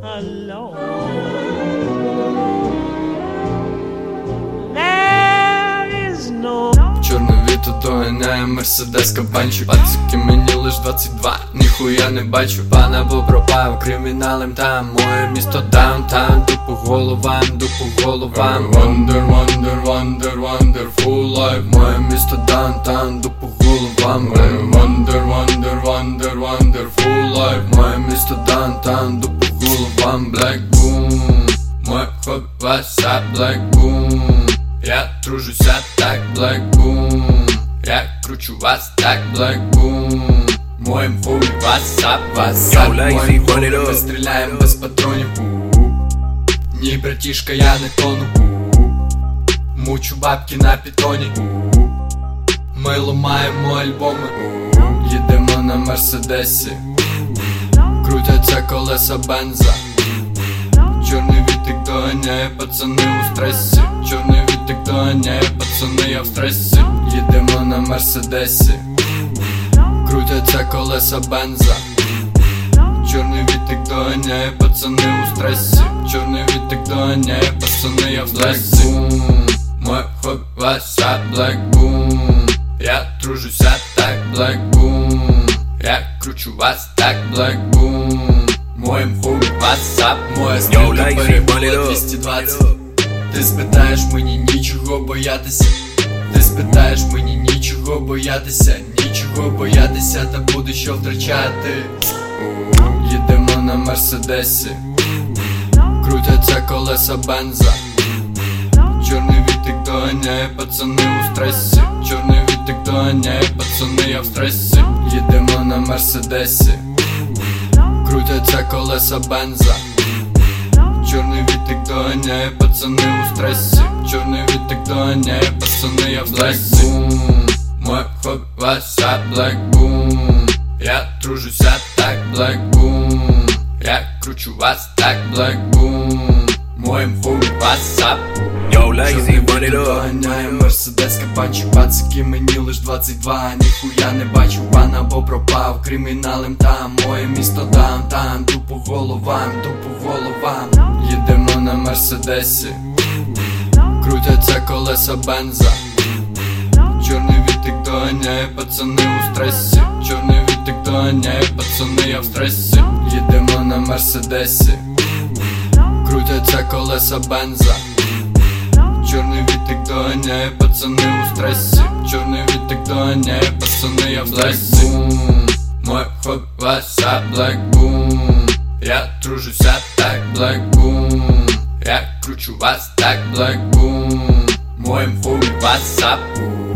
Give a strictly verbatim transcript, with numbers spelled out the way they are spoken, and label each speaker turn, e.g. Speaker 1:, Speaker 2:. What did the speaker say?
Speaker 1: alone. There is no.
Speaker 2: Чорне віто доганяє мерседес кабанчик. Пацики, мені лиш двадцять два, ніхуя не бачу. Пан або пропав, криміналем там. Моє місто даунтаун, дупу головам, дупу головам. Wonder, wonder, wonder, wonderful life. Моє місто даунтаун, дупу головам. Wonder, wonder, wonder, wonderful life. Моє місто даунтаун, дупу головам. Black boom, моє хобі, вася, black boom. Я тружуся так, Black Boom. Я кручу вас так, Black Boom. Моїм хуй васап, васап. Моїм хуй ми стріляєм без патронів. Ні, братішка, я не тону. Мучу бабки на питоні. Ми ламаємо альбоми. Їдемо на мерседесі. Крутяться колеса бенза. Чорний вітик доганяє, пацани у стресі. Чорний вітик доганяє, пацани, я в стресі. Їдемо на мерседесі. Крутяться колеса бенза. Чорний вітик доганяє, пацани у стресі. Чорний вітик доганяє, пацани, я в стресі. Black Boom, моє хобі, вася, Black Boom. Я тружуся так, Black Boom. Я кручу вас так, Black Boom. Моїм хуй васап, моя стрілка перебула двісті двадцять. Ти спитаєш, мені нічого боятися. Ти спитаєш, мені нічого боятися. Нічого боятися, та буде що втрачати. Їдемо на мерседесі. Крутяться колеса бенза. Чорний вітик доганяє, пацани у стресі. Чорний вітик доганяє, пацани, я в стресі. Їдемо на мерседесі. Крутяться колеса бенза. Чорний вітик доганяє, пацани у стресі. Чорний вітик доганяє, пацани, я в стресі. Моє хобі, вася, Black Boom. Я тружуся так, Black Boom. Я кручу вас так, Black Boom. Моїм хуй васап.
Speaker 3: Yo, lazy, run it up.
Speaker 2: Доганяє мерседес кабанчик. Пацики, мені лиш двадцять два, ніхуя не бачу. Пан або пропав, криміналем там. Моє місто даунтаун, тупо головам, тупо головам. Їдемо на мерседесі. Крутяться колеса бенза. Чорний вітик доганяє, пацани у стресі. Чорний вітик доганяє, пацани, я в стресі. Їдемо на мерседесі. Крутяться колеса бенза. Чорний вітик доганяє, пацани у стресі. Чорний вітик доганяє, пацани, я в стресі. Моє хобі, вася, Black Boom. Я тружуся так, Black Boom. Я кручу вас так, Black Boom. Моїм хуй васап.